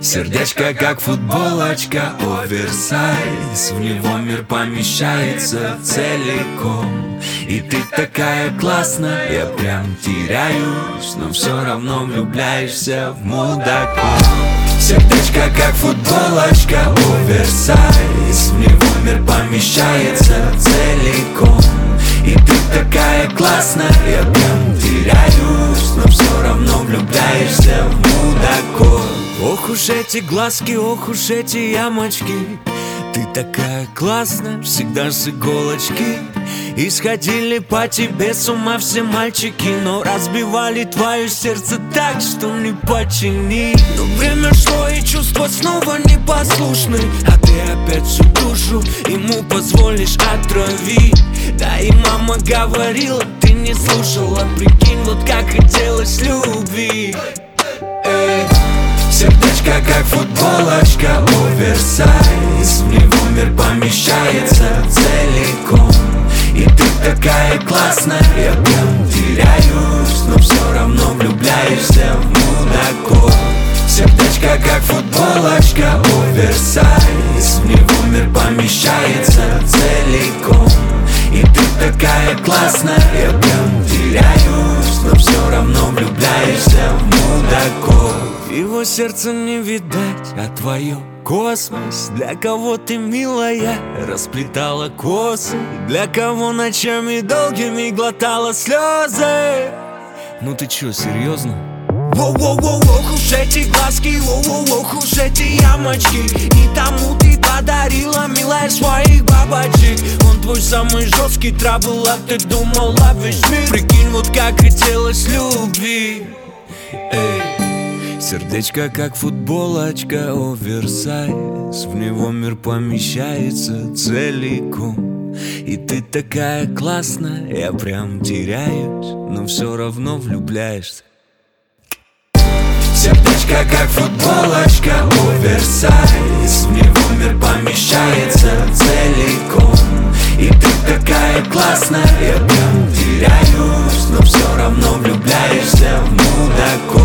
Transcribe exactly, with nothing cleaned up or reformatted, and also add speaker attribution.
Speaker 1: Сердечко как футболочка, оверсайз. В него мир помещается целиком. И ты такая классная, я прям теряюсь, но все равно влюбляешься в мудаков. Сердечко как футболочка, оверсайз. В него мир помещается целиком. И ты такая классная, я прям теряюсь, но все равно влюбляешься в мудаков. Ох уж эти глазки, ох уж эти ямочки. Ты такая классная, всегда с иголочки. И сходили по тебе с ума все мальчики, но разбивали твое сердце так, что не починить. Но время шло и чувства снова непослушны, а ты опять всю душу ему позволишь отравить. Да и мама говорила, ты не слушала. Прикинь, вот как хотелось любви. Эй. Сердечко как футболочка, оверсайз. В него мир помещается целиком. И ты такая классная, я прям теряюсь, но все равно влюбляешься в мудаков. Сердечко как футболочка, оверсайз. В него мир помещается целиком. И ты такая классная, я прям теряюсь, но все равно влюбляешься в мудаков. Его сердце не видать, а твое космос. Для кого ты, милая, расплетала косы, для кого ночами долгими глотала слезы. Ну ты чё, серьезно? Воу-воу-воу, ох уж эти глазки, воу-воу, ох уж эти ямочки. И тому ты подарила, милая, своих бабочек. Он твой самый жесткий трабл, а ты думала весь мир. Прикинь, вот как хотелось любви. Эй. Сердечко как футболочка, оверсайз. В него мир помещается целиком. И ты такая классная, я прям теряюсь, но все равно влюбляешься. Сердечко как футболочка, оверсайз. В него мир помещается целиком. И ты такая классная, я прям теряюсь, но все равно влюбляешься в мудаков.